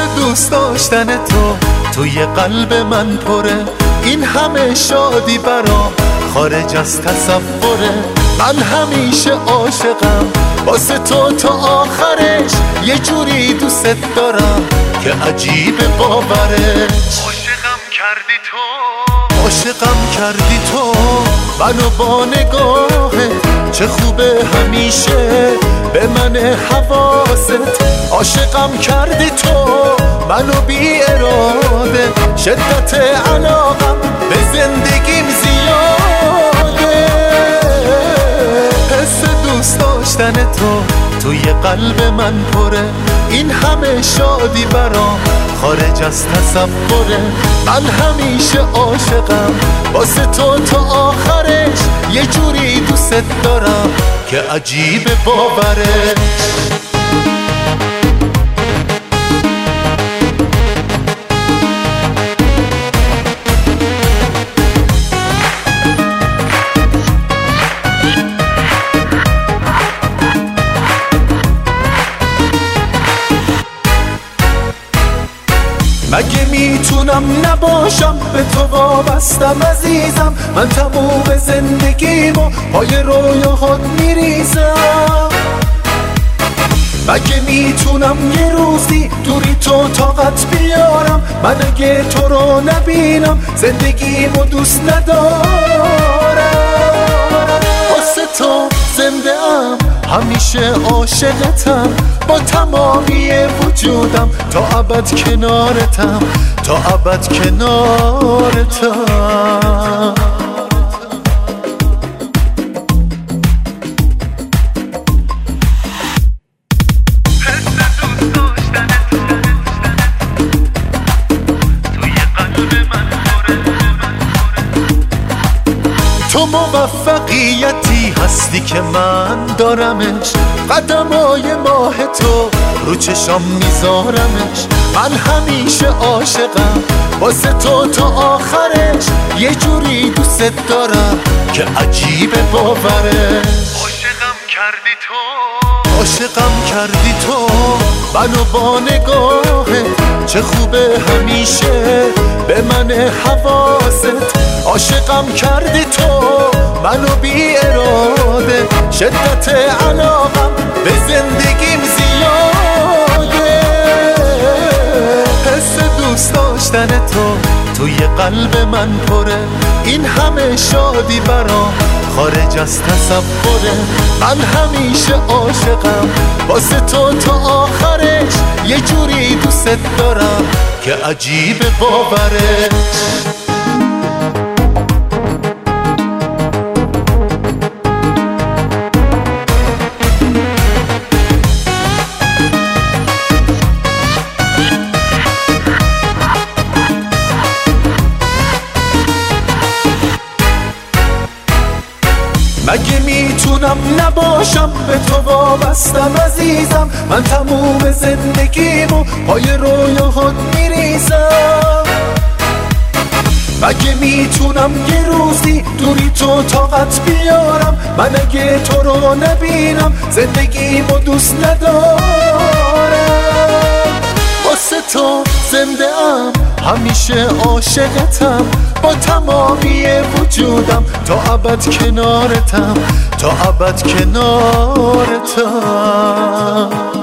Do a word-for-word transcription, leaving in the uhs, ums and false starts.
دوست داشتن تو توی قلب من پره، این همه شادی برام خارج از تصوره. من همیشه عاشقم واسه تو تا آخرش، یه جوری دوست دارم که عجیب باورش. عاشقم کردی تو، عاشقم کردی تو منو با نگاهت، چه خوبه همیشه به من حواست. عاشقم کردی تو منو بی اراده، شدت علاقم به زندگیم زیاده. حس دوست داشتن تو توی قلب من پره، این همه شادی برام خارج از تصوره. من همیشه عاشقم واسه تو تا آخرش، یه جوری دوست دارم که عجیب باورش. مگه میتونم نباشم به تو وابستم عزیزم، من تموم زندگیمو پای رویاهات میریزم. مگه میتونم یه روزی دوری تو طاقت بیارم، من اگه تو رو نبینم زندگیمو دوست ندارم. واسه تو زنده ام، همیشه عاشقتم، با تمامی وجودم تا ابد کنارتم، تا ابد کنارتم. تو موفقیتی هستی که من دارمش، قدمای ماه تو رو چشام میذارمش. من همیشه عاشقم واسه تو تا آخرش، یه جوری دوست دارم که عجیب باورش. عاشقم کردی تو، عاشقم کردی تو منو با نگاهت، چه خوبه همیشه به من حواست. عاشقم کردی تو منو بی اراده، شدت علاقم به زندگیم زیاده. حس دوست داشتن تو توی قلب من پره، این همه شادی برام خارج از تصوره. من همیشه عاشقم واسه تو تا آخرش، یه جوری دوست دارم که عجیب باورش. مگه میتونم نباشم به تو وابستم عزیزم، من تموم زندگیمو پای رویاهات میریزم. مگه میتونم یه روزی دوری تو طاقت بیارم، من اگه تو رو نبینم زندگیمو دوست ندارم. واسه تو زنده ام، همیشه عاشقتم، با تمامی وجودم تا ابد کنارتم، تا ابد کنارتم.